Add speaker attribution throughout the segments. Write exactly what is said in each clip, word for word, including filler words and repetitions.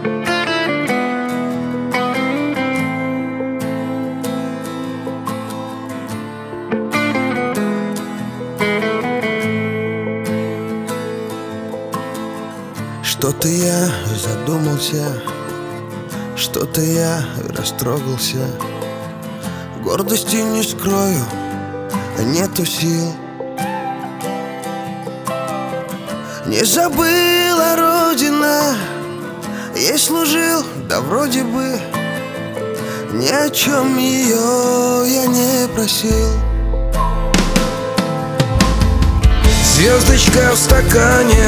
Speaker 1: Что-то я задумался, что-то я растрогался. Гордости не скрою, нету сил. Не забыла Родина, ей служил, да вроде бы ни о чем ее я не просил.
Speaker 2: Звездочка в стакане,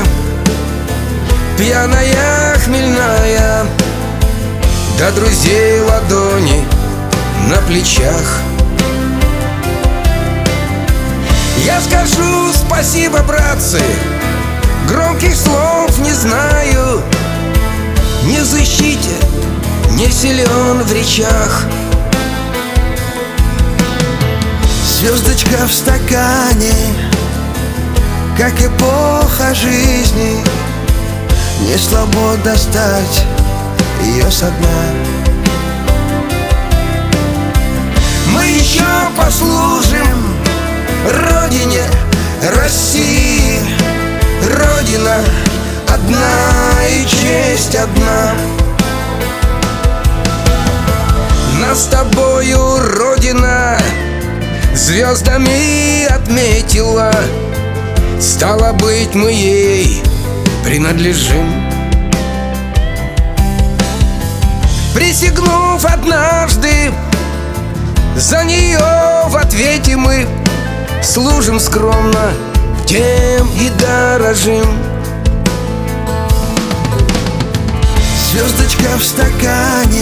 Speaker 2: пьяная, хмельная, до друзей ладони на плечах. Я скажу спасибо, братцы, громких слов не знаю, не в защите, не силен в речах.
Speaker 1: Звездочка в стакане, как эпоха жизни, не слабо достать ее со дна.
Speaker 2: Мы еще послужим Родине, России. Родина одна и честь одна. Нас с тобою Родина звездами отметила. Стало быть, мы ей принадлежим. Присягнув однажды, за нее в ответе мы служим скромно, тем и дорожим.
Speaker 1: Звездочка в стакане,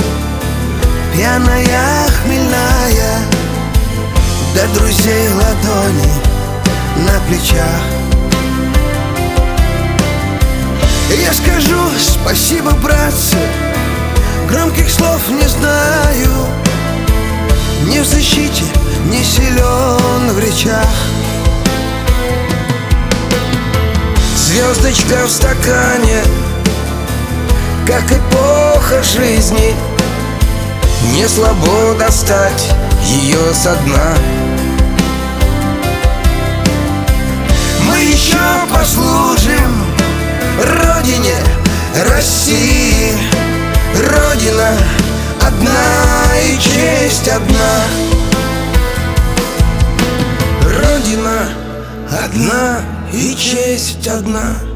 Speaker 1: пьяная, хмельная, до друзей ладони на плечах. Я скажу спасибо, братцы, громких слов не знаю, не в защите, не силен в речах.
Speaker 2: Звездочка в стакане, как эпоха жизни, не слабо достать ее со дна. Мы еще послужим Родине, России. Родина одна и честь одна. Родина одна и честь одна.